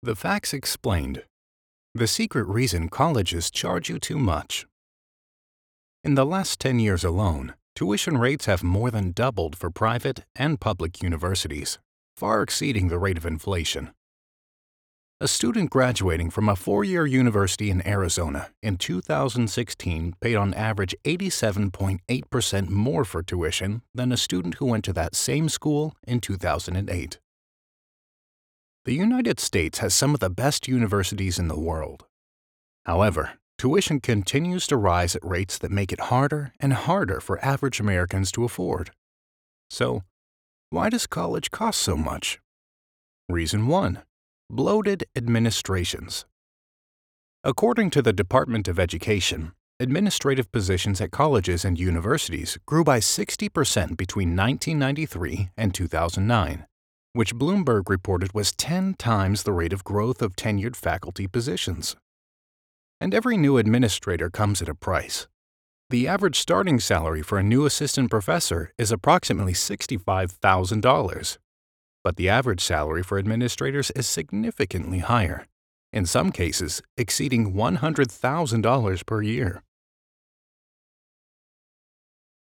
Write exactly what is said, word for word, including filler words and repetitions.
The Facts Explained. The secret reason colleges charge you too much. In the last ten years alone, tuition rates have more than doubled for private and public universities, far exceeding the rate of inflation. A student graduating from a four-year university in Arizona in two thousand sixteen paid on average eighty-seven point eight percent more for tuition than a student who went to that same school in two thousand eight. The United States has some of the best universities in the world. However, tuition continues to rise at rates that make it harder and harder for average Americans to afford. So, why does college cost so much? Reason one: bloated administrations. According to the Department of Education, administrative positions at colleges and universities grew by sixty percent between nineteen ninety-three and two thousand nine, which Bloomberg reported was ten times the rate of growth of tenured faculty positions. And every new administrator comes at a price. The average starting salary for a new assistant professor is approximately sixty-five thousand dollars. But the average salary for administrators is significantly higher, in some cases exceeding one hundred thousand dollars per year.